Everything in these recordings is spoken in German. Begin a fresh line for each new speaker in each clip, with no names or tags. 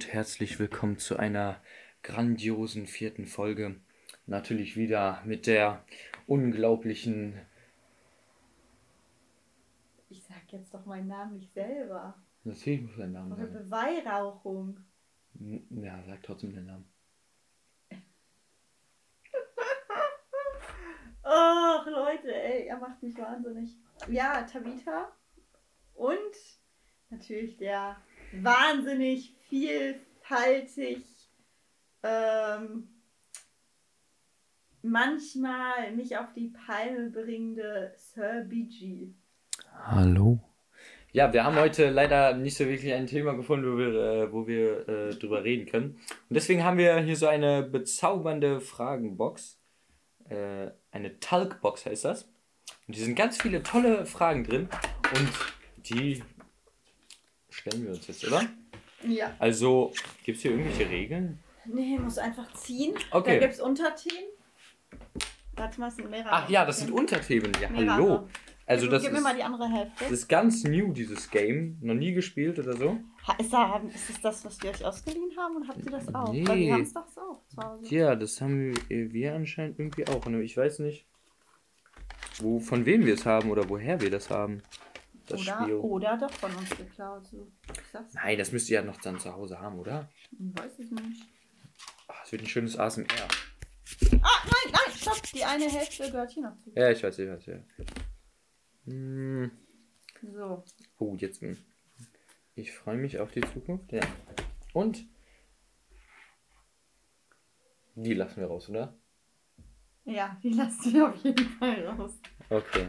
und herzlich willkommen zu einer grandiosen 4. Folge. Natürlich wieder mit der unglaublichen...
Ich sag jetzt doch meinen Namen nicht selber.
Natürlich muss dein Name
Oder
sagen.
Beweihräuchung.
Ja, sag trotzdem den Namen.
Och, Leute, ey, er macht mich wahnsinnig. Ja, Tabitha. Und natürlich der wahnsinnig vielfältig, manchmal mich auf die Palme bringende Sir BG.
Hallo. Ja, wir haben heute leider nicht so wirklich ein Thema gefunden, wo wir drüber reden können. Und deswegen haben wir hier so eine bezaubernde Fragenbox. Eine Talkbox heißt das. Und hier sind ganz viele tolle Fragen drin. Und die stellen wir uns jetzt, oder?
Ja.
Also, gibt es hier irgendwelche Regeln?
Nee, muss einfach ziehen.
Okay.
Da gibt es Unterthemen. Warte mal, es sind mehrere.
Ach ja, das sind Unterthemen. Ja,
Mehrere.
hallo. Also
Gib mir mal die andere Hälfte.
das ist ganz new, dieses Game. Noch nie gespielt oder so.
Ist das, was wir euch ausgeliehen haben, oder habt ihr das auch?
Nee.
Weil wir haben es doch so zu Hause.
Ja, das haben wir anscheinend irgendwie auch. Nur ich weiß nicht, von wem wir es haben oder woher wir das haben. Das Spiel.
Oder doch von uns geklaut. So.
Nein, das müsst ihr ja noch dann zu Hause haben, oder?
Ich weiß es nicht.
Ach, das wird ein schönes ASMR.
Nein, stopp! Die eine Hälfte gehört hier noch zu.
Ja, ich weiß, ja.
So.
Oh, jetzt. Ich freue mich auf die Zukunft. Ja. Und? Die lassen wir raus, oder?
Ja, die lassen wir auf jeden Fall raus.
Okay.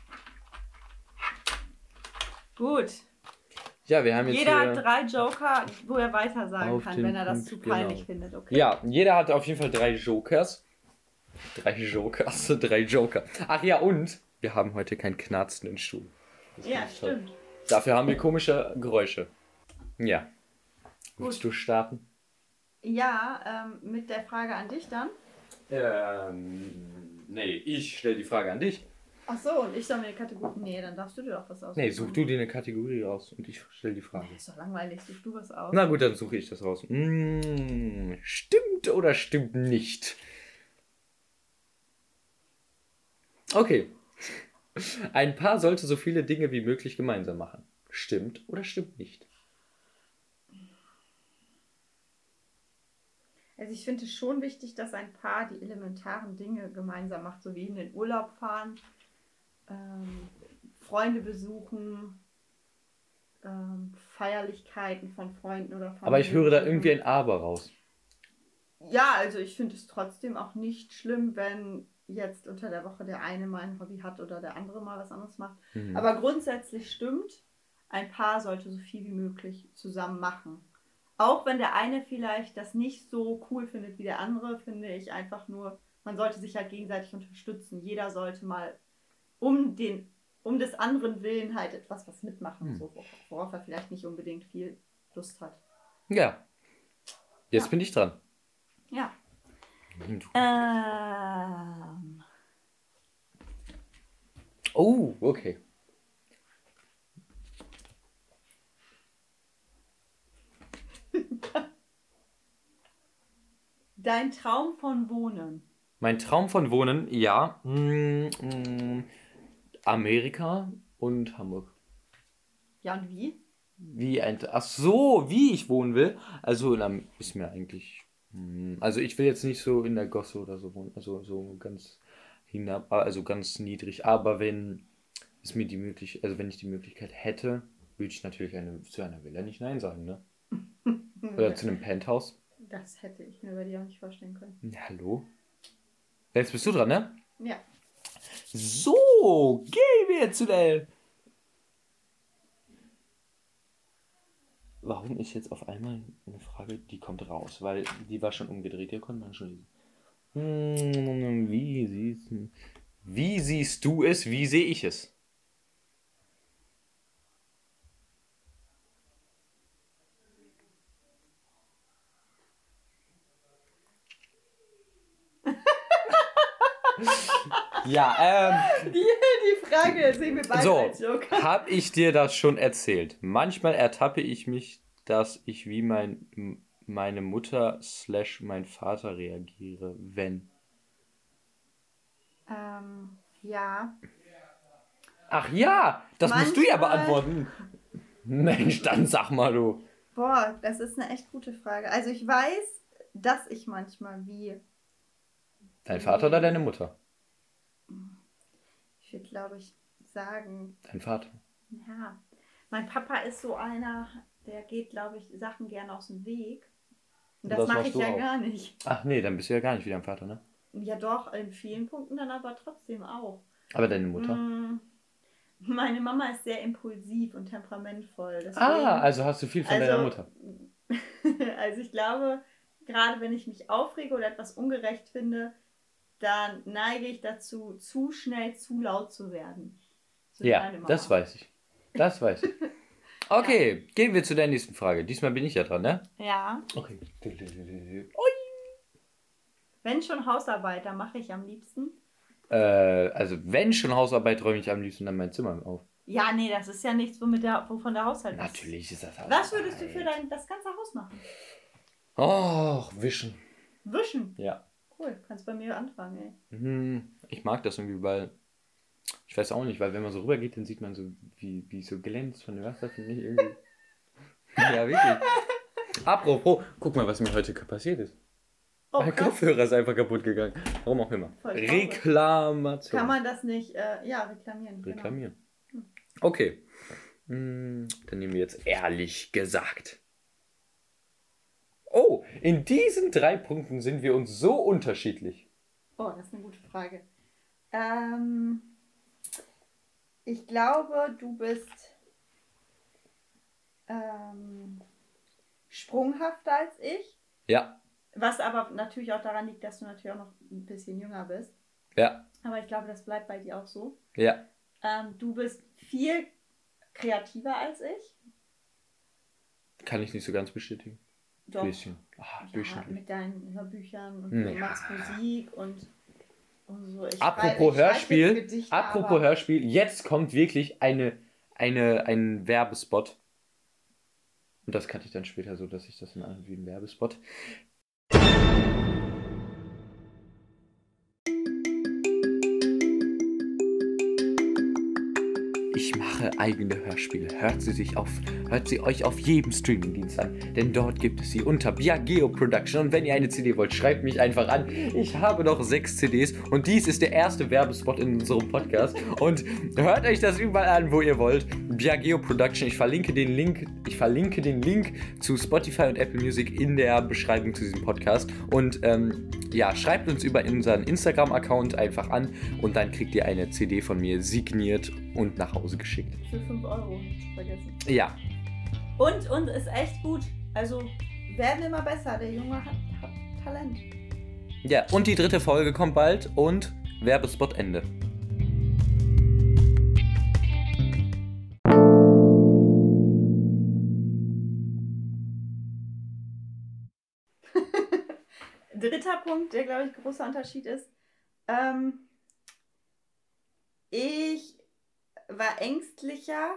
Gut.
Ja, wir haben jetzt
Jeder
hier
hat 3 Joker, wo er weiter sagen
auf
kann,
den
wenn er das
Punkt,
zu peinlich
genau.
findet. Okay.
Ja, jeder hat auf jeden Fall 3 Jokers. 3 Joker. Ach ja, und wir haben heute keinen knarzenden Stuhl. Das
Ja,
finde ich toll.
stimmt.
Dafür haben wir komische Geräusche. Ja.
Gut.
Willst du starten?
Ja, mit der Frage an dich dann.
Nee, ich stelle die Frage an dich.
Ach so, und ich soll mir eine Kategorie... Nee, dann darfst du dir doch was aussuchen.
Nee, such du dir eine Kategorie raus und ich stelle die Frage.
Ist doch langweilig, such du was aus.
Na gut, dann suche ich das raus. Stimmt oder stimmt nicht? Okay. Ein Paar sollte so viele Dinge wie möglich gemeinsam machen. Stimmt oder stimmt nicht?
Also ich finde es schon wichtig, dass ein Paar die elementaren Dinge gemeinsam macht, so wie in den Urlaub fahren, Freunde besuchen, Feierlichkeiten von Freunden oder Familie.
Aber ich höre da irgendwie ein Aber raus.
Ja, also ich finde es trotzdem auch nicht schlimm, wenn jetzt unter der Woche der eine mal ein Hobby hat oder der andere mal was anderes macht.
Mhm.
Aber grundsätzlich stimmt, ein Paar sollte so viel wie möglich zusammen machen. Auch wenn der eine vielleicht das nicht so cool findet wie der andere, finde ich einfach nur, man sollte sich halt gegenseitig unterstützen. Jeder sollte mal um des anderen Willen halt etwas was mitmachen, so, worauf er vielleicht nicht unbedingt viel Lust hat.
Ja. Jetzt bin ich dran.
Ja.
Oh, okay.
Dein Traum von Wohnen.
Mein Traum von Wohnen, ja. Amerika und Hamburg.
Ja, und wie?
Ach so, wie ich wohnen will. Also ist mir eigentlich... Also ich will jetzt nicht so in der Gosse oder so wohnen. Also so ganz hinab, also ganz niedrig. Aber wenn ich die Möglichkeit hätte, würde ich natürlich zu einer Villa nicht Nein sagen, ne? Oder zu einem Penthouse.
Das hätte ich mir bei dir auch nicht vorstellen können.
Ja, hallo? Jetzt bist du dran, ne?
Ja.
So, gehen wir zu der... Warum ist jetzt auf einmal eine Frage, die kommt raus? Weil die war schon umgedreht, hier konnte man schon lesen. Wie siehst du es? Wie sehe ich es? Ja,
Die Frage sehen wir beide
so,
als Joker.
habe ich dir das schon erzählt? Manchmal ertappe ich mich, dass ich wie mein meine Mutter / mein Vater reagiere, wenn.
Ja.
Ach ja, das musst du ja
Manchmal-
beantworten. Mensch, dann sag mal du.
Boah, das ist eine echt gute Frage. Also ich weiß, dass ich manchmal
Dein Vater oder deine Mutter?
ich würde glaube ich sagen,
Dein Vater.
ja, mein Papa ist so einer, der geht glaube ich Sachen gerne aus dem Weg. Und das mache
machst
ich
du
ja
auch.
gar nicht.
Ach nee, dann bist du ja gar nicht wie dein Vater, ne?
Ja doch, in vielen Punkten dann aber trotzdem auch.
Aber deine Mutter?
Meine Mama ist sehr impulsiv und temperamentvoll. Deswegen,
Also hast du viel von deiner Mutter.
Also ich glaube, gerade wenn ich mich aufrege oder etwas ungerecht finde, dann neige ich dazu, zu schnell zu laut zu werden. So wie
Ja,
meine Mama.
das weiß ich. Das weiß ich. Okay, gehen wir zu der nächsten Frage. Diesmal bin ich ja dran, ne?
Ja.
Okay.
Wenn schon Hausarbeit, dann mache ich am liebsten.
Also wenn schon Hausarbeit, räume ich am liebsten dann mein Zimmer auf.
Ja, nee, das ist ja nichts, wovon der Haushalt ist.
Natürlich ist das
Was würdest du für das ganze Haus machen?
Oh, wischen.
Wischen?
Ja.
Cool, kannst bei mir anfangen, ey.
Ich mag das irgendwie, weil ich weiß auch nicht, weil wenn man so rüber geht, dann sieht man so, wie so glänzt von dem Wasser, finde ich irgendwie. Ja, wirklich. Apropos, guck mal, was mir heute passiert ist.
Oh,
Mein
krass.
Kopfhörer ist einfach kaputt gegangen. Warum auch immer.
Voll traurig.
Reklamation.
Kann man das nicht, reklamieren. Genau.
Reklamieren. Okay. Dann nehmen wir jetzt ehrlich gesagt. Oh, in diesen 3 Punkten sind wir uns so unterschiedlich.
Oh, das ist eine gute Frage. Ich glaube, du bist sprunghafter als ich.
Ja.
Was aber natürlich auch daran liegt, dass du natürlich auch noch ein bisschen jünger bist.
Ja.
Aber ich glaube, das bleibt bei dir auch so.
Ja.
Du bist viel kreativer als ich.
Kann ich nicht so ganz bestätigen.
Doch.
Bisschen.
Ja,
Durchschnittlich.
mit deinen Hörbüchern und
Nee.
du machst Musik und so. Ich
Apropos
schreibe
Hörspiel,
jetzt Gedichte, aber-
Hörspiel, jetzt kommt wirklich ein Werbespot. Und das kannte ich dann später so, dass ich das dann an wie ein Werbespot. Ich mache eigene Hörspiele. Hört sie euch auf jedem Streamingdienst an, denn dort gibt es sie unter Biageo Production. Und wenn ihr eine CD wollt, schreibt mich einfach an. Ich habe noch 6 CDs und dies ist der erste Werbespot in unserem Podcast. Und hört euch das überall an, wo ihr wollt. Biageo Production. Ich verlinke den Link zu Spotify und Apple Music in der Beschreibung zu diesem Podcast. Und schreibt uns über unseren Instagram-Account einfach an und dann kriegt ihr eine CD von mir signiert und nach Hause geschickt.
Für 5 Euro, nicht zu vergessen.
Ja.
Und ist echt gut. Also werden immer besser. Der Junge hat Talent.
Ja, und die 3. Folge kommt bald und Werbespot Ende.
Dritter Punkt, der glaube ich großer Unterschied ist. Ich war ängstlicher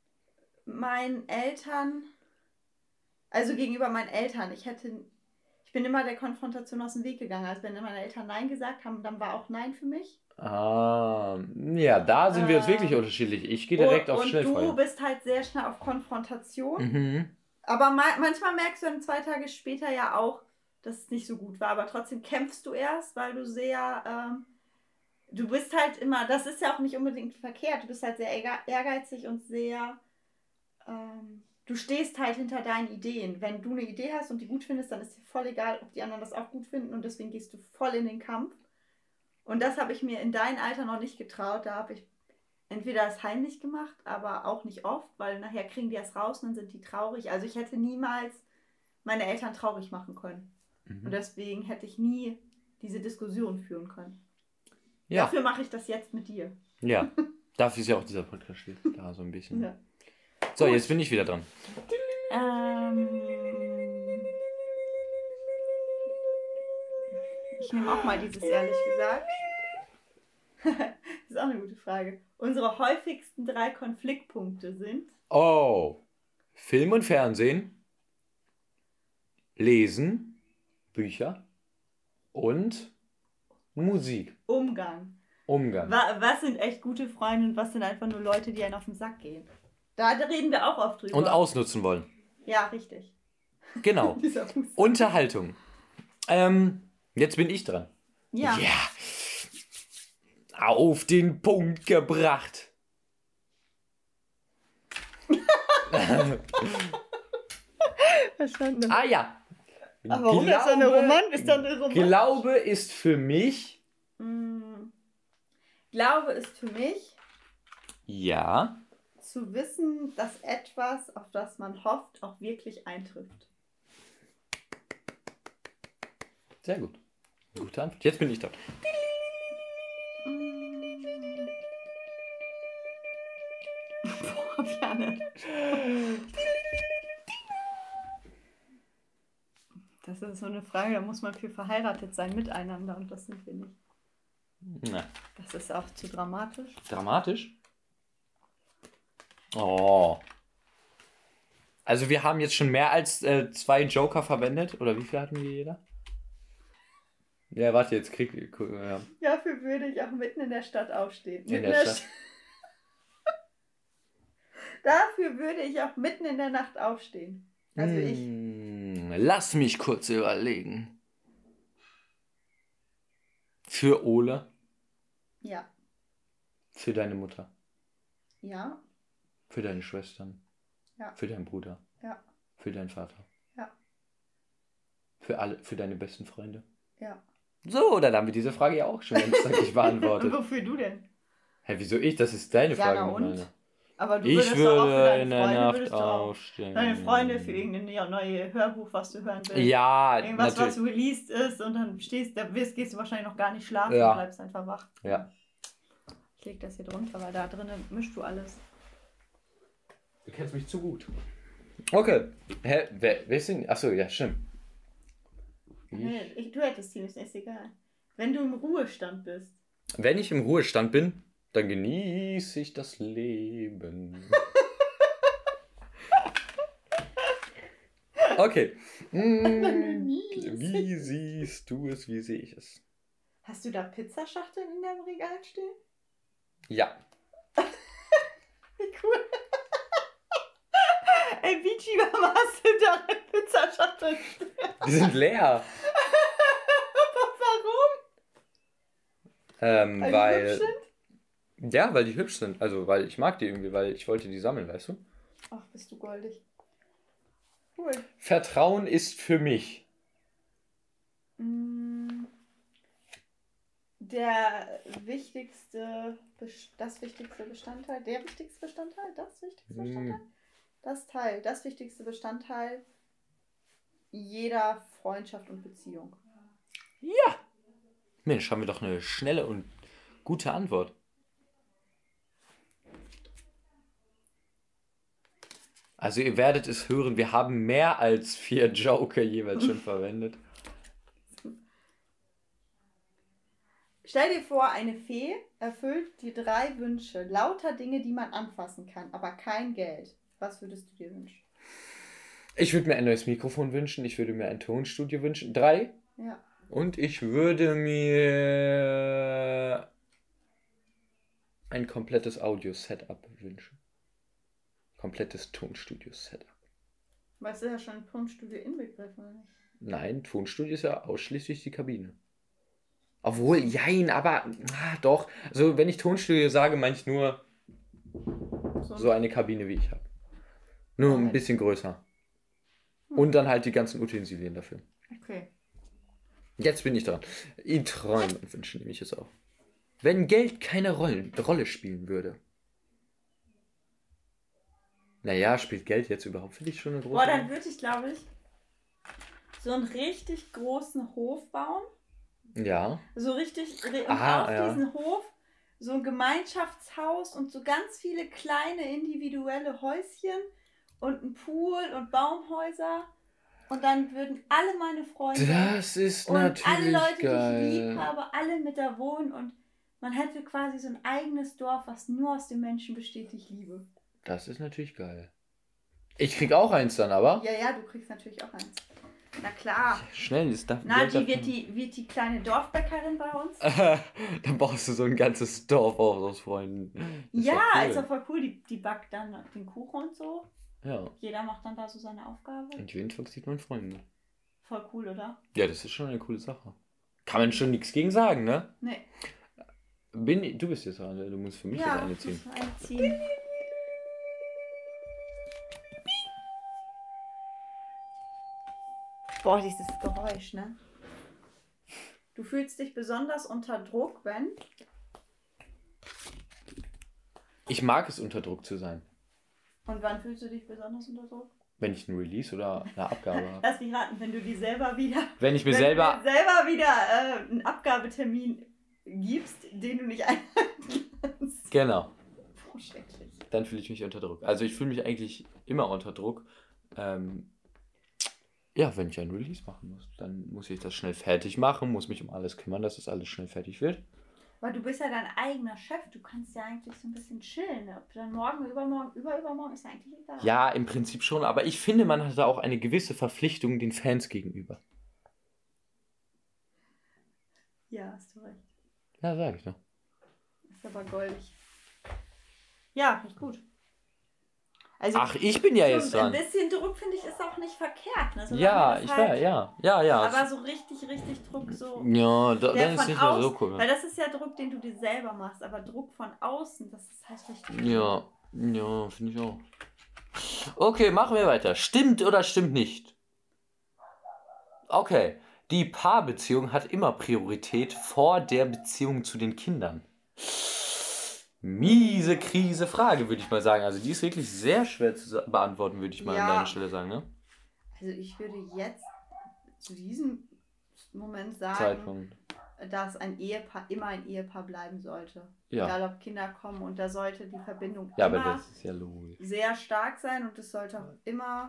gegenüber meinen Eltern. Ich bin immer der Konfrontation aus dem Weg gegangen. Also wenn meine Eltern Nein gesagt haben, dann war auch Nein für mich.
Ja, da sind wir uns wirklich unterschiedlich. Ich gehe direkt auf Schnellfeuer.
Und du bist halt sehr schnell auf Konfrontation.
Mhm.
Aber manchmal merkst du dann 2 Tage später ja auch, dass es nicht so gut war. Aber trotzdem kämpfst du erst, weil du sehr... du bist halt immer... Das ist ja auch nicht unbedingt verkehrt. Du bist halt sehr ehrgeizig und sehr... du stehst halt hinter deinen Ideen. Wenn du eine Idee hast und die gut findest, dann ist dir voll egal, ob die anderen das auch gut finden. Und deswegen gehst du voll in den Kampf. Und das habe ich mir in deinem Alter noch nicht getraut. Da habe ich entweder es heimlich gemacht, aber auch nicht oft, weil nachher kriegen die es raus und dann sind die traurig. Also ich hätte niemals meine Eltern traurig machen können. Und deswegen hätte ich nie diese Diskussion führen können.
Ja.
Dafür mache ich das jetzt mit dir.
Ja, dafür ist ja auch dieser Podcast steht. Da so ein bisschen.
Ja.
So, jetzt bin ich wieder dran.
Ich nehme auch mal dieses ehrlich gesagt. Das ist auch eine gute Frage. Unsere häufigsten 3 Konfliktpunkte sind...
Oh, Film und Fernsehen. Lesen, Bücher und Musik.
Umgang. Was sind echt gute Freunde und was sind einfach nur Leute, die einen auf den Sack gehen? Da reden wir auch oft drüber.
Und ausnutzen wollen.
Ja, richtig.
Genau. Unterhaltung. Jetzt bin ich dran.
Ja.
Ja. Auf den Punkt gebracht.
Verstanden.
Ah ja.
Aber warum ist eine Romantik?
Glaube ist für mich.
Glaube ist für mich.
Ja.
Zu wissen, dass etwas, auf das man hofft, auch wirklich eintrifft.
Sehr gut. Gute Antwort. Jetzt bin ich dran.
Boah, Bjarne. Das ist so eine Frage, da muss man für verheiratet sein miteinander und das sind wir nicht.
Na.
Das ist auch zu dramatisch.
Dramatisch? Oh. Also wir haben jetzt schon mehr als 2 Joker verwendet. Oder wie viel hatten wir jeder? Ja, warte, jetzt ja.
Dafür würde ich auch mitten in der Stadt aufstehen.
In der Stadt.
Dafür würde ich auch mitten in der Nacht aufstehen. Also ich.
Lass mich kurz überlegen. Für Ole?
Ja.
Für deine Mutter?
Ja.
Für deine Schwestern?
Ja.
Für deinen Bruder?
Ja.
Für deinen Vater?
Ja.
Für deine besten Freunde?
Ja.
So, dann haben wir diese Frage ja auch schon ganz zackig beantwortet.
Und wofür du denn?
Hä, wieso ich? Das ist deine Frage.
Ja, und?
Meine.
Aber du
Ich
würdest doch auch für
würde
deine
in der
Freunde,
Nacht aufstehen.
Deine Freunde für irgendein neues Hörbuch, was du hören willst.
Ja,
irgendwas,
natürlich.
was released ist und dann gehst du wahrscheinlich noch gar nicht schlafen
Ja.
und bleibst einfach wach.
Ja.
Ich leg das hier drunter, weil da drinnen mischst du alles.
Du kennst mich zu gut. Okay. Hä, wer ist denn? Achso, ja, stimmt.
Nee, du hättest hier nicht, ist egal. Wenn du im Ruhestand bist.
Wenn ich im Ruhestand bin, dann genieße ich das Leben. Okay. Wie siehst du es? Wie sehe ich es?
Hast du da Pizzaschachteln in deinem Regal stehen?
Ja.
Wie cool. Ey, Vici, warum hast du da eine Pizzaschachtel stehen?
Die sind leer.
Warum?
Weil
die hübsch sind?
Ja, weil die hübsch sind. Also, weil ich mag die irgendwie, weil ich wollte die sammeln, weißt du?
Ach, bist du goldig. Cool.
Vertrauen ist für mich.
Der wichtigste, das wichtigste Bestandteil, das wichtigste Bestandteil jeder Freundschaft und Beziehung.
Ja! Mensch, haben wir doch eine schnelle und gute Antwort. Also ihr werdet es hören, wir haben mehr als 4 Joker jeweils schon verwendet.
Stell dir vor, eine Fee erfüllt dir 3 Wünsche, lauter Dinge, die man anfassen kann, aber kein Geld. Was würdest du dir wünschen?
Ich würde mir ein neues Mikrofon wünschen, ich würde mir ein Tonstudio wünschen. 3?
Ja.
Und ich würde mir ein komplettes Audio-Setup wünschen. Komplettes Tonstudio-Setup.
Weißt du ja schon ein Tonstudio inbegriffen, oder nicht?
Nein, Tonstudio ist ja ausschließlich die Kabine. Obwohl, jein, aber doch. Also wenn ich Tonstudio sage, meine ich nur so eine Kabine, wie ich habe. Nur ein bisschen größer. Und dann halt die ganzen Utensilien dafür.
Okay.
Jetzt bin ich dran. Träumen und wünschen nehme ich es auch. Wenn Geld keine Rolle spielen würde. Naja, spielt Geld jetzt überhaupt für dich schon eine große Rolle?
Boah, dann würde ich, glaube ich, so einen richtig großen Hof bauen.
Ja.
So richtig, und auf diesen Hof so ein Gemeinschaftshaus und so ganz viele kleine individuelle Häuschen und ein Pool und Baumhäuser. Und dann würden alle meine Freunde
das ist
und
natürlich
alle Leute,
geil.
die ich lieb habe, alle mit da wohnen und man hätte quasi so ein eigenes Dorf, was nur aus den Menschen besteht, die ich liebe.
Das ist natürlich geil. Ich krieg auch eins dann, aber?
Ja, du kriegst natürlich auch eins. Na klar.
Schnell ist das.
Na, die wird die kleine Dorfbäckerin bei uns.
Dann brauchst du so ein ganzes Dorf auch aus Freunden.
Ja, cool. Ist doch voll cool. Die backt dann den Kuchen und so.
Ja.
Jeder macht dann da so seine Aufgabe.
Und jeden Tag sieht man Freunde.
Voll cool, oder?
Ja, das ist schon eine coole Sache. Kann man schon nichts gegen sagen, ne?
Nee.
Du bist jetzt dran, du musst für mich das eine ziehen.
Boah, dieses Geräusch, ne? Du fühlst dich besonders unter Druck, wenn?
Ich mag es, unter Druck zu sein.
Und wann fühlst du dich besonders unter Druck?
Wenn ich einen Release oder eine Abgabe habe.
Lass mich raten, wenn du dir selber wieder...
Wenn ich mir selber
wieder einen Abgabetermin gibst, den du nicht einhalten kannst.
Genau.
Oh, schrecklich.
Dann fühle ich mich unter Druck. Also ich fühle mich eigentlich immer unter Druck. Ja, wenn ich einen Release machen muss, dann muss ich das schnell fertig machen, muss mich um alles kümmern, dass das alles schnell fertig wird.
Weil du bist ja dein eigener Chef, du kannst ja eigentlich so ein bisschen chillen. Ob dann morgen, übermorgen ist ja eigentlich egal.
Ja, im Prinzip schon, aber ich finde, man hat da auch eine gewisse Verpflichtung den Fans gegenüber.
Ja, hast du recht.
Ja, sag ich doch.
Ist aber goldig. Ja, nicht gut. Also
ach, ich bin ja
so
jetzt dran.
Ein bisschen Druck, finde ich, ist auch nicht verkehrt. Ne?
Ja, ich war, ja.
Aber so richtig Druck, so...
Ja, dann ist nicht mehr so cool.
Weil das ist ja Druck, den du dir selber machst, aber Druck von außen, das ist halt richtig...
Ja, finde ich auch. Okay, machen wir weiter. Stimmt oder stimmt nicht? Okay, die Paarbeziehung hat immer Priorität vor der Beziehung zu den Kindern. Miese Frage, würde ich mal sagen. Also die ist wirklich sehr schwer zu beantworten, würde ich mal an deiner Stelle sagen, ne?
Also ich würde jetzt zu diesem Moment sagen,
Zeitpunkt,
dass ein Ehepaar immer ein Ehepaar bleiben sollte.
Ja.
Egal ob Kinder kommen, und da sollte die Verbindung
ja,
immer
aber das ist ja logisch.
sehr stark sein, und es sollte auch immer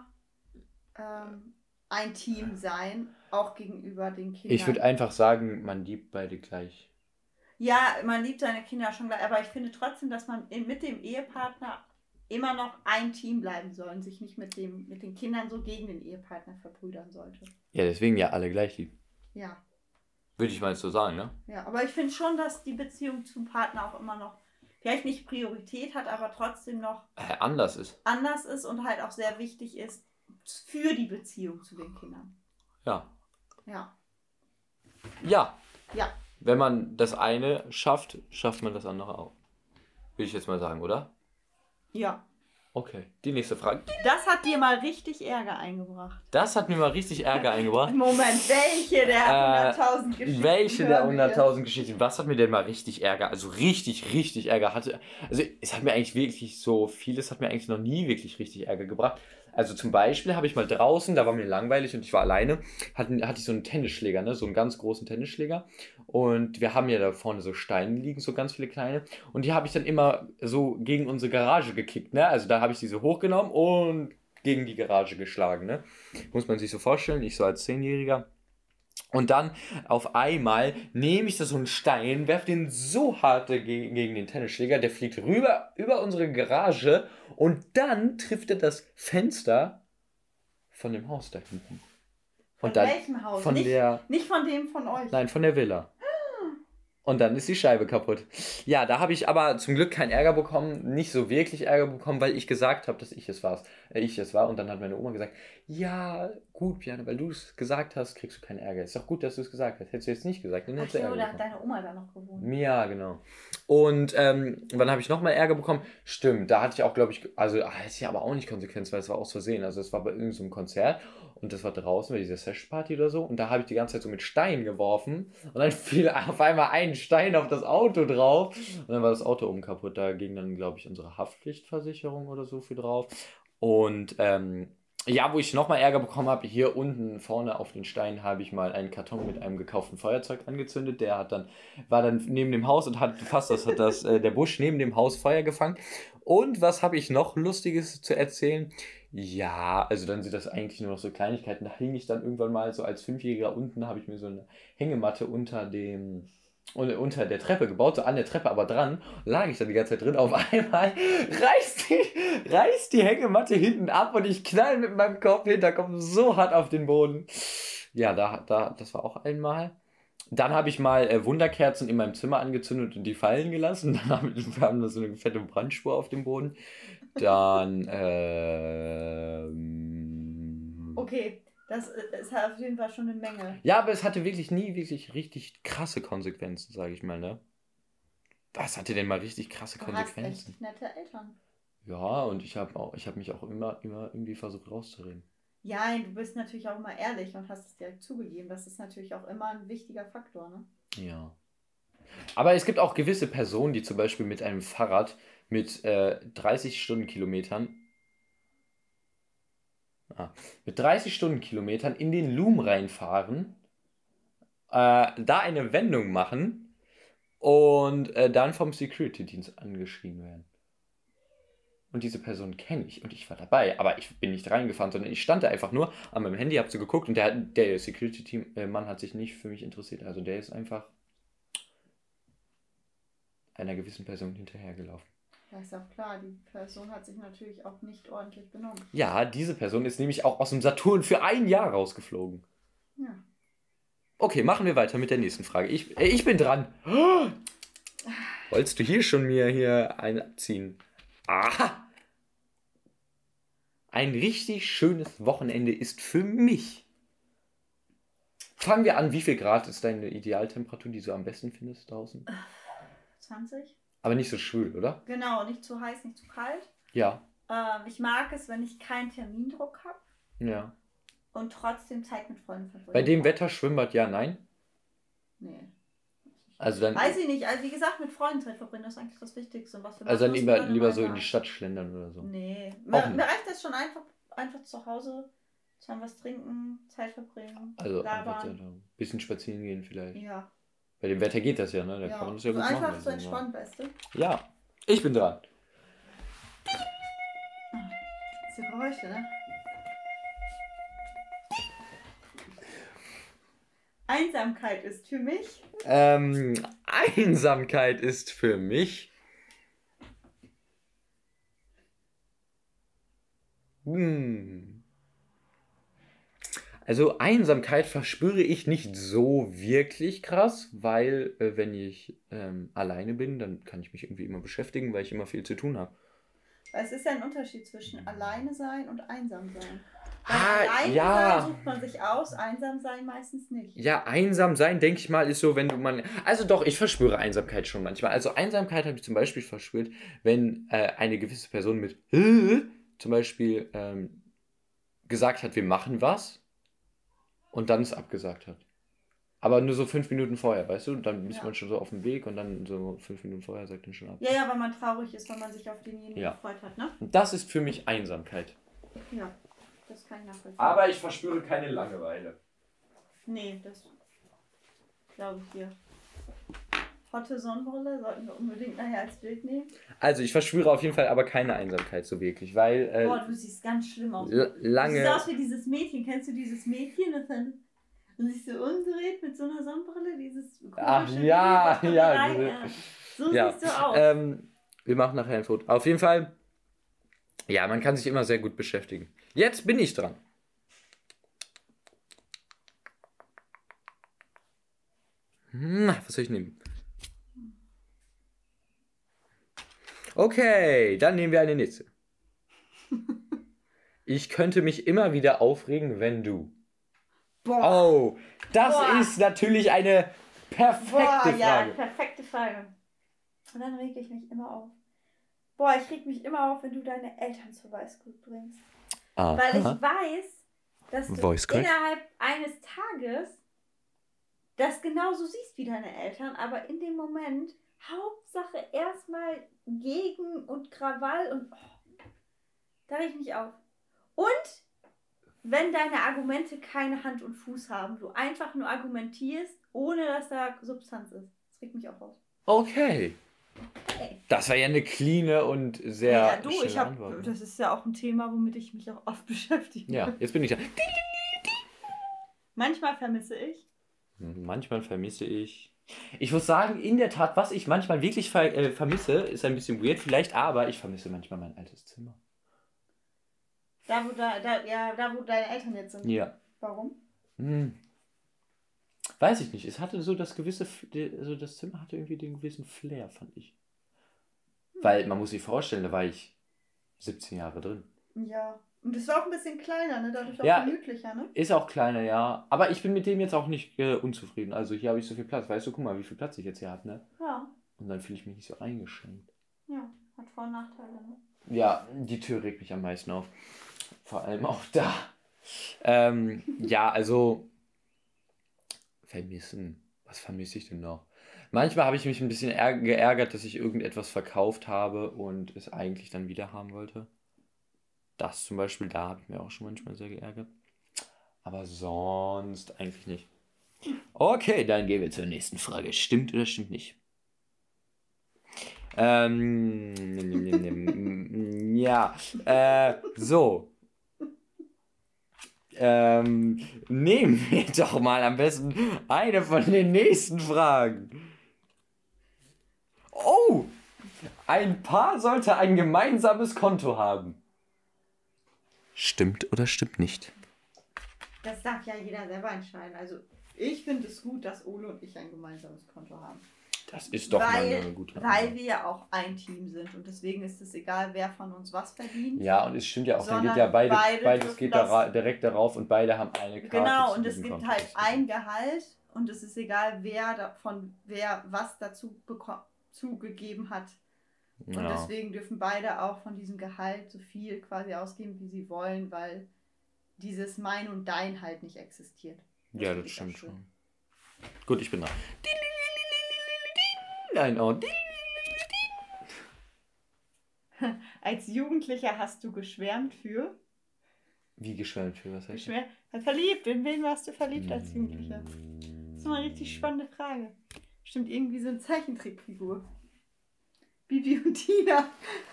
ein Team sein, auch gegenüber den Kindern.
Ich würde einfach sagen, man liebt beide gleich.
Ja, man liebt seine Kinder schon gleich, aber ich finde trotzdem, dass man mit dem Ehepartner immer noch ein Team bleiben soll und sich nicht mit den Kindern so gegen den Ehepartner verbrüdern sollte.
Ja, deswegen ja alle gleich lieb.
Ja.
Würde ich mal so sagen, ne?
Ja, aber ich finde schon, dass die Beziehung zum Partner auch immer noch vielleicht nicht Priorität hat, aber trotzdem noch
anders ist.
Anders ist und halt auch sehr wichtig ist für die Beziehung zu den Kindern.
Ja.
Ja.
Ja.
Ja.
Wenn man das eine schafft, schafft man das andere auch. Will ich jetzt mal sagen, oder?
Ja.
Okay, die nächste Frage.
Das hat dir mal richtig Ärger eingebracht.
Das hat mir mal richtig Ärger eingebracht.
Moment, welche der 100.000 Geschichten?
Welche der 100.000 Geschichten? Was hat mir denn mal richtig Ärger, also richtig Ärger hatte? Also es hat mir eigentlich wirklich so vieles, hat mir eigentlich noch nie wirklich richtig Ärger gebracht. Also zum Beispiel habe ich mal draußen, da war mir langweilig und ich war alleine, hatte ich so einen Tennisschläger, ne? So einen ganz großen Tennisschläger. Und wir haben ja da vorne so Steine liegen, so ganz viele kleine. Und die habe ich dann immer so gegen unsere Garage gekickt, ne? Also da habe ich die so hochgenommen und gegen die Garage geschlagen, ne? Muss man sich so vorstellen, ich so als 10-Jähriger. Und dann auf einmal nehme ich da so einen Stein, werfe den so hart gegen den Tennisschläger, der fliegt rüber über unsere Garage und dann trifft er das Fenster von dem Haus da hinten.
Von welchem Haus? Nicht von dem von euch?
Nein, von der Villa. Und dann ist die Scheibe kaputt. Ja, da habe ich aber zum Glück keinen Ärger bekommen, nicht so wirklich Ärger bekommen, weil ich gesagt habe, dass ich es war. Und dann hat meine Oma gesagt, ja, gut, Bjarne, weil du es gesagt hast, kriegst du keinen Ärger. Ist doch gut, dass du es gesagt hast. Hättest du jetzt nicht gesagt, dann hättest du Ärger bekommen.
Ach so, da hat deine Oma da noch gewohnt.
Ja, genau. Und wann habe ich nochmal Ärger bekommen? Stimmt, da hatte ich auch, glaube ich, also das ist ja aber auch nicht Konsequenz, weil es war aus Versehen. Also es war bei irgendeinem so Konzert und das war draußen, bei dieser Session-Party oder so. Und da habe ich die ganze Zeit so mit Steinen geworfen und dann fiel auf einmal ein Stein auf das Auto drauf. Und dann war das Auto oben kaputt. Da ging dann, glaube ich, unsere Haftpflichtversicherung oder so für drauf. Und ja, wo ich nochmal Ärger bekommen habe, hier unten vorne auf den Steinen habe ich mal einen Karton mit einem gekauften Feuerzeug angezündet. Der war dann neben dem Haus und hat fast der Busch neben dem Haus Feuer gefangen. Und was habe ich noch Lustiges zu erzählen? Ja, also dann sind das eigentlich nur noch so Kleinigkeiten. Da hing ich dann irgendwann mal so als 5-Jähriger unten, habe ich mir so eine Hängematte unter der Treppe gebaut, so an der Treppe aber dran, lag ich dann die ganze Zeit drin. Auf einmal reißt die Hängematte hinten ab und ich knall mit meinem Hinterkopf so hart auf den Boden. Ja, das war auch einmal. Dann habe ich mal Wunderkerzen in meinem Zimmer angezündet und die fallen gelassen. Dann wir haben da so eine fette Brandspur auf dem Boden. Dann,
Okay, das ist halt auf jeden Fall schon eine Menge.
ja, aber es hatte wirklich nie wirklich richtig krasse Konsequenzen, sage ich mal, ne? Was hatte denn mal richtig krasse
Du hast
Konsequenzen?
echt nette Eltern.
Ja, und ich habe mich auch immer irgendwie versucht rauszureden.
Ja, du bist natürlich auch immer ehrlich und hast es direkt zugegeben. Das ist natürlich auch immer ein wichtiger Faktor, ne?
Ja. Aber es gibt auch gewisse Personen, die zum Beispiel mit einem Fahrrad mit 30 Stundenkilometern mit 30 Stundenkilometern in den Loom reinfahren, da eine Wendung machen und dann vom Security-Dienst angeschrien werden. Und diese Person kenne ich und ich war dabei, aber ich bin nicht reingefahren, sondern ich stand da einfach nur an meinem Handy, hab so geguckt und der Security-Mann hat sich nicht für mich interessiert. Also der ist einfach einer gewissen Person hinterhergelaufen.
Ja, ist auch klar, die Person hat sich natürlich auch nicht ordentlich benommen.
Ja, diese Person ist nämlich auch aus dem Saturn für 1 Jahr rausgeflogen.
Ja.
Okay, machen wir weiter mit der nächsten Frage. Ich bin dran. Oh! Wolltest du mir einen abziehen? Aha! Ein richtig schönes Wochenende ist für mich. Fangen wir an, wie viel Grad ist deine Idealtemperatur, die du am besten findest draußen?
20?
Aber nicht so schwül, oder?
Genau, nicht zu heiß, nicht zu kalt.
Ja.
Ich mag es, wenn ich keinen Termindruck habe
Ja.
und trotzdem Zeit mit Freunden verbringen.
Bei dem Wetter Schwimmbad ja, nein?
Nee.
Also dann,
Weiß ich nicht. Also wie gesagt, mit Freunden Zeit verbringen, das ist eigentlich das Wichtigste. Und was wir
also dann
machen, müssen wir
lieber so in
gemeinsam.
die Stadt schlendern oder so.
Nee.
Auch
Mir reicht das schon einfach zu Hause, zusammen was trinken, Zeit verbringen,
Also einfach so
labern.
ein bisschen spazieren gehen vielleicht.
Ja.
Bei dem Wetter geht das ja, ne? Da
Ja.
kann man das ja gut
Einfach
machen.
so entspannt, weißt du?
Ja, ich bin dran.
Diese Geräusche, ne? Einsamkeit ist für mich.
Einsamkeit ist für mich. Also Einsamkeit verspüre ich nicht so wirklich krass, weil wenn ich alleine bin, dann kann ich mich irgendwie immer beschäftigen, weil ich immer viel zu tun habe.
Es ist ja ein Unterschied zwischen alleine sein und einsam sein.
Ah,
Alleine
ja.
sein sucht man sich aus, einsam sein meistens nicht.
Ja, einsam sein, denke ich mal, ist so, wenn also doch, ich verspüre Einsamkeit schon manchmal. Also Einsamkeit habe ich zum Beispiel verspürt, wenn eine gewisse Person mit zum Beispiel gesagt hat, wir machen was und dann es abgesagt hat. Aber nur so 5 Minuten vorher, weißt du? Und dann ist man schon so auf dem Weg und dann so 5 Minuten vorher sagt dann schon ab.
Ja, weil man traurig ist, weil man sich auf denjenigen gefreut hat, ne?
Und das ist für mich Einsamkeit.
Ja, das kann ich nachvollziehen.
Aber ich verspüre keine Langeweile.
Nee, das glaube ich dir. Hotte Sonnenbrille sollten wir unbedingt nachher als Bild nehmen.
Also ich verspüre auf jeden Fall aber keine Einsamkeit so wirklich, weil...
Boah, du siehst ganz schlimm aus.
Lange...
Du siehst aus wie dieses Mädchen. Kennst du dieses Mädchen, das dann sich so umdreht mit so einer Sonnenbrille? Dieses komische
Ach
Video,
ja,
was man
ja.
rein- So
ja.
siehst du aus.
Wir machen nachher ein Foto. Auf jeden Fall, ja, man kann sich immer sehr gut beschäftigen. Jetzt bin ich dran. Was soll ich nehmen? Okay, dann nehmen wir eine nächste. Ich könnte mich immer wieder aufregen, wenn du...
Boah.
Oh, das
Boah.
ist natürlich eine perfekte Frage.
Ja, perfekte Frage. Und dann reg ich mich immer auf. Boah, ich reg mich immer auf, wenn du deine Eltern zur Weißglut bringst.
Aha.
Weil ich weiß, dass du
Voice crack?
innerhalb eines Tages das genauso siehst wie deine Eltern, aber in dem Moment Hauptsache erstmal Gegen und Krawall und da reg ich mich auf. Und wenn deine Argumente keine Hand und Fuß haben, du einfach nur argumentierst, ohne dass da Substanz ist. Das regt mich auch auf.
Okay. Das war ja eine cleane und sehr schnelle Antwort.
Das ist ja auch ein Thema, womit ich mich auch oft beschäftige.
Ja, jetzt bin ich da.
Manchmal vermisse ich.
Manchmal vermisse ich. Ich muss sagen, in der Tat, was ich manchmal wirklich vermisse, ist ein bisschen weird vielleicht, aber ich vermisse manchmal mein altes Zimmer.
Da wo deine Eltern jetzt sind.
Ja.
Warum?
weiß ich nicht. Es hatte so das gewisse, also das Zimmer hatte irgendwie den gewissen Flair, fand ich. Weil man muss sich vorstellen, da war ich 17 Jahre drin.
Ja. Und es war auch ein bisschen kleiner, ne? Dadurch auch
Ja,
gemütlicher, ne?
ist auch kleiner, ja. Aber ich bin mit dem jetzt auch nicht unzufrieden. Also hier habe ich so viel Platz. Weißt du, guck mal, wie viel Platz ich jetzt hier habe, ne?
Ja.
Und dann fühle ich mich nicht so eingeschränkt.
Ja, hat Vor- und Nachteile, ne?
Ja, die Tür regt mich am meisten auf. Vor allem auch da. Ja, also vermissen. Was vermisse ich denn noch? Manchmal habe ich mich ein bisschen geärgert, dass ich irgendetwas verkauft habe und es eigentlich dann wieder haben wollte. Das zum Beispiel, da habe ich mir auch schon manchmal sehr geärgert. Aber sonst eigentlich nicht. Okay, dann gehen wir zur nächsten Frage. Stimmt oder stimmt nicht? Ja, so. Nehmen wir doch mal am besten eine von den nächsten Fragen. Oh! Ein Paar sollte ein gemeinsames Konto haben. Stimmt oder stimmt nicht?
Das darf ja jeder selber entscheiden. Also ich finde es gut, dass Ole und ich ein gemeinsames Konto haben.
Das ist doch mal eine gute Antwort.
Weil wir ja auch ein Team sind und deswegen ist es egal, wer von uns was verdient.
Ja, und es stimmt ja auch, dann geht ja beides geht da direkt darauf und beide haben eine Karte.
Genau, und es gibt halt ein Gehalt und es ist egal, wer was dazu zugegeben hat. Und deswegen dürfen beide auch von diesem Gehalt so viel quasi ausgeben, wie sie wollen, weil dieses Mein und Dein halt nicht existiert.
Ja, das stimmt schon. Gut, ich bin dran. Nein, oh.
Als Jugendlicher hast du geschwärmt für?
Wie geschwärmt für? Was heißt
das? Verliebt. In wen warst du verliebt als Jugendlicher? Das ist mal eine richtig spannende Frage. Stimmt, irgendwie so eine Zeichentrickfigur. Bibi und Tina.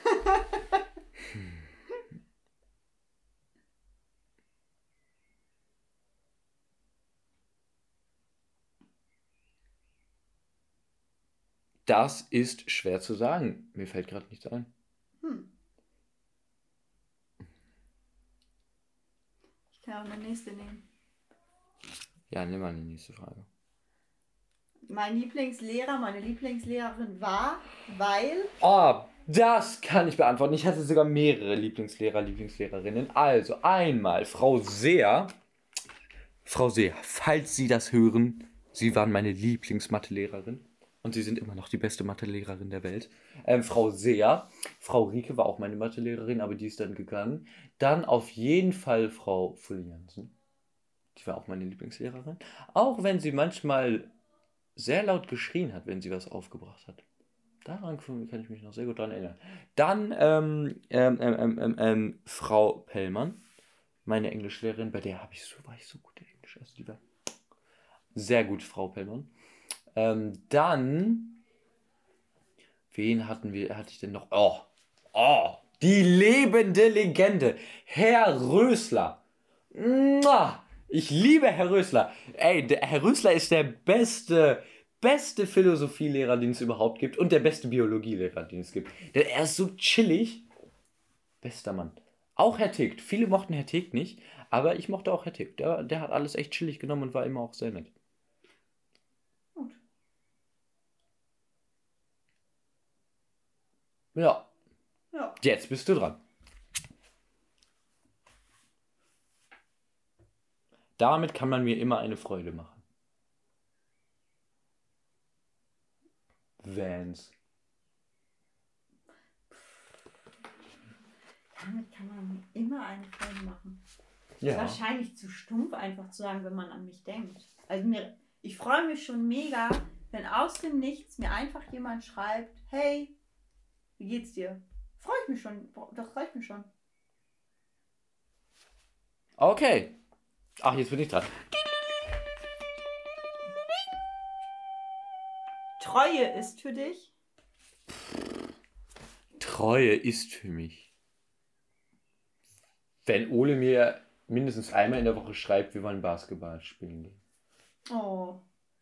Das ist schwer zu sagen. Mir fällt gerade nichts ein.
Ich kann auch eine nächste nehmen.
Ja, nimm mal die nächste Frage.
Mein Lieblingslehrer, meine Lieblingslehrerin war, weil...
Oh, das kann ich beantworten. Ich hatte sogar mehrere Lieblingslehrer, Lieblingslehrerinnen. Also einmal Frau Seer. Frau Seer, falls Sie das hören, Sie waren meine Lieblingsmathelehrerin. Und Sie sind immer noch die beste Mathelehrerin der Welt. Frau Seer. Frau Rieke war auch meine Mathelehrerin, aber die ist dann gegangen. Dann auf jeden Fall Frau Fulle-Jansen. Die war auch meine Lieblingslehrerin. Auch wenn sie manchmal sehr laut geschrien hat, wenn sie was aufgebracht hat. Daran kann ich mich noch sehr gut dran erinnern. Dann Frau Pellmann, meine Englischlehrerin, bei der war ich so gut in Englisch. Also die war sehr gut, Frau Pellmann. Dann, wen hatte ich denn noch? Die lebende Legende, Herr Rösler. Ich liebe Herr Rösler. Ey, Herr Rösler ist der beste Philosophielehrer, den es überhaupt gibt und der beste Biologielehrer, den es gibt. Er ist so chillig. Bester Mann. Auch Herr Tick. Viele mochten Herr Tick nicht, aber ich mochte auch Herr Tick. Der hat alles echt chillig genommen und war immer auch sehr nett.
Gut.
Ja. Jetzt bist du dran. Damit kann man mir immer eine Freude machen. Vans.
Damit kann man immer eine Freude machen.
Ja.
Ist wahrscheinlich zu stumpf, einfach zu sagen, wenn man an mich denkt. Also ich freue mich schon mega, wenn aus dem Nichts mir einfach jemand schreibt, hey, wie geht's dir? Freue ich mich schon. Das reicht mir schon.
Okay. Ach, jetzt bin ich dran.
Treue ist für dich?
Treue ist für mich, wenn Ole mir mindestens einmal in der Woche schreibt, wir wollen Basketball spielen gehen.
Oh.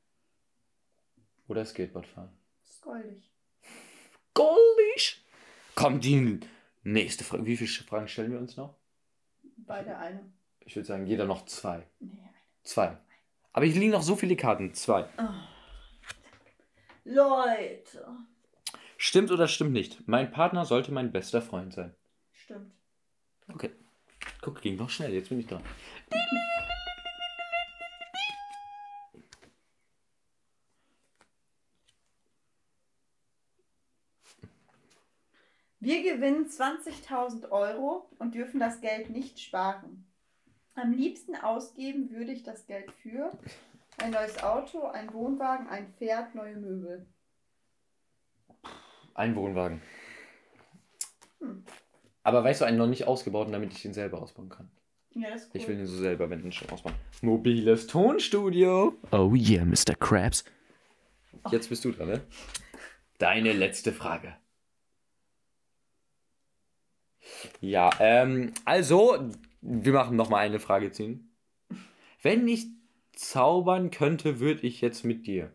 Oder Skateboard fahren.
Das ist goldig.
Goldig? Kommt die nächste Frage. Wie viele Fragen stellen wir uns noch?
Beide eine.
Ich würde sagen, jeder noch 2.
Nee, eine.
2. Aber hier liegen noch so viele Karten. 2.
Leute.
Stimmt oder stimmt nicht? Mein Partner sollte mein bester Freund sein.
Stimmt.
Okay. Guck, ging noch schnell. Jetzt bin ich dran.
Wir gewinnen 20.000 Euro und dürfen das Geld nicht sparen. Am liebsten ausgeben würde ich das Geld für ein neues Auto, ein Wohnwagen, ein Pferd, neue Möbel.
Ein Wohnwagen. Aber weißt du, einen noch nicht ausgebauten, damit ich den selber ausbauen kann.
Ja, das ist cool.
Ich will den so selber, wenn den schon ausbauen. Mobiles Tonstudio. Oh yeah, Mr. Krabs. Jetzt bist du dran, ne? Deine letzte Frage. Ja, also, wir machen nochmal eine Frage ziehen. Wenn ich zaubern könnte, würde ich jetzt mit dir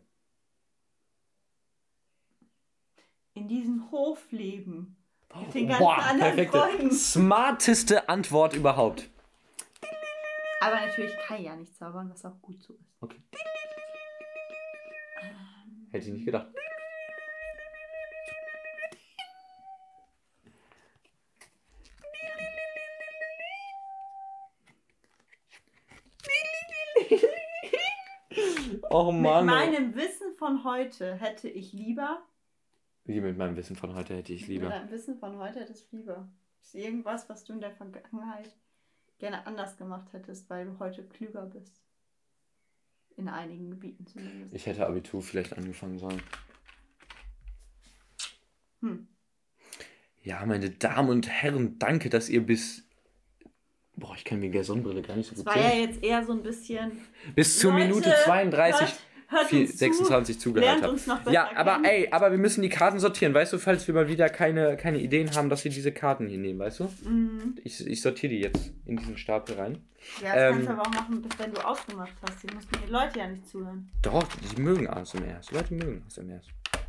in diesem Hof leben. Mit den ganzen anderen
perfekte,
Freunden.
smarteste Antwort überhaupt.
Aber natürlich kann ich ja nicht zaubern, was auch gut so ist.
Okay. Hätte ich nicht gedacht. Oh Mann.
Mit meinem Wissen von heute hätte ich lieber.
Wie mit meinem Wissen von heute hätte ich lieber.
Mit deinem Wissen von heute hättest du lieber. Ist irgendwas, was du in der Vergangenheit gerne anders gemacht hättest, weil du heute klüger bist. In einigen Gebieten zumindest.
Ich hätte Abitur vielleicht angefangen sollen. Ja, meine Damen und Herren, danke, dass ihr bis... Boah, ich kann mir der Sonnenbrille gar nicht so gut
sehen. Das war ja jetzt eher so ein bisschen...
Bis zur
Leute,
Minute 32...
Hört
26 zugehört
haben. Uns noch besser
ja, aber
kennen.
aber wir müssen die Karten sortieren, weißt du, falls wir mal wieder keine Ideen haben, dass wir diese Karten hier nehmen, weißt du?
Mhm.
Ich sortiere die jetzt in diesen Stapel rein.
Ja, das kannst du aber auch machen, bis wenn du ausgemacht hast. Die müssen die Leute ja nicht zuhören.
Doch, die mögen ASMR. Die Leute mögen ASMR.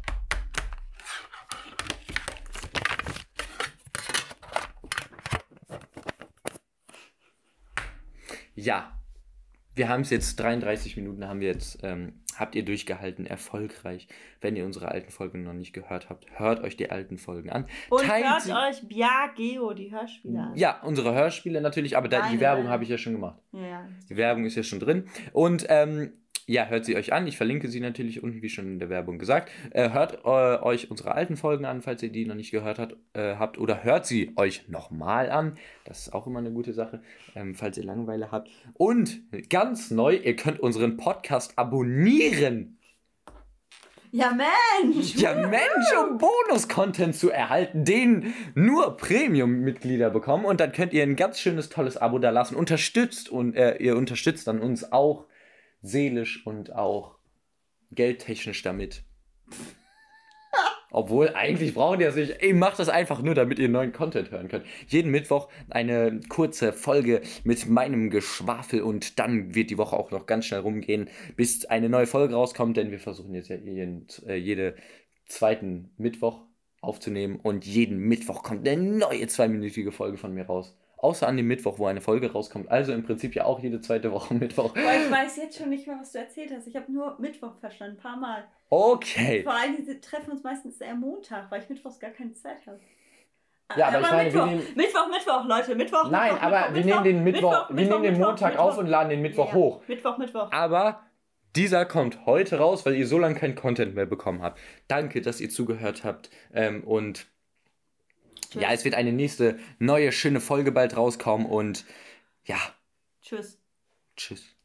Ja. Wir haben es jetzt, 33 Minuten haben wir jetzt, habt ihr durchgehalten, erfolgreich. Wenn ihr unsere alten Folgen noch nicht gehört habt, hört euch die alten Folgen an.
Und hört euch Biageo, die Hörspiele an.
Ja, unsere Hörspiele natürlich, aber die Werbung habe ich ja schon gemacht.
Ja.
Die Werbung ist ja schon drin. Und ja, hört sie euch an. Ich verlinke sie natürlich unten, wie schon in der Werbung gesagt. Hört euch unsere alten Folgen an, falls ihr die noch nicht gehört habt. Oder hört sie euch nochmal an. Das ist auch immer eine gute Sache, falls ihr Langeweile habt. Und ganz neu, ihr könnt unseren Podcast abonnieren.
Ja, Mensch!
Ja, Mensch, um Bonus-Content zu erhalten, den nur Premium-Mitglieder bekommen. Und dann könnt ihr ein ganz schönes, tolles Abo da lassen. Ihr unterstützt dann uns auch seelisch und auch geldtechnisch damit. Obwohl, eigentlich brauchen die das nicht. Ey, macht das einfach nur, damit ihr neuen Content hören könnt. Jeden Mittwoch eine kurze Folge mit meinem Geschwafel und dann wird die Woche auch noch ganz schnell rumgehen, bis eine neue Folge rauskommt, denn wir versuchen jetzt ja jede zweiten Mittwoch aufzunehmen und jeden Mittwoch kommt eine neue 2-minütige Folge von mir raus. Außer an dem Mittwoch, wo eine Folge rauskommt. Also im Prinzip ja auch jede zweite Woche Mittwoch.
Weil ich weiß jetzt schon nicht mehr, was du erzählt hast. Ich habe nur Mittwoch verstanden, ein paar Mal.
Okay.
Vor allem, sie treffen uns meistens eher Montag, weil ich mittwochs gar keine Zeit habe.
Ja, aber ich meine,
Mittwoch,
wir nehmen...
Mittwoch, Leute. Mittwoch.
Nein,
Mittwoch,
aber wir nehmen den Mittwoch, wir nehmen den Montag auf und laden den Mittwoch hoch.
Mittwoch.
Aber dieser kommt heute raus, weil ihr so lange keinen Content mehr bekommen habt. Danke, dass ihr zugehört habt. Und tschüss. Ja, es wird eine nächste neue, schöne Folge bald rauskommen und ja.
Tschüss.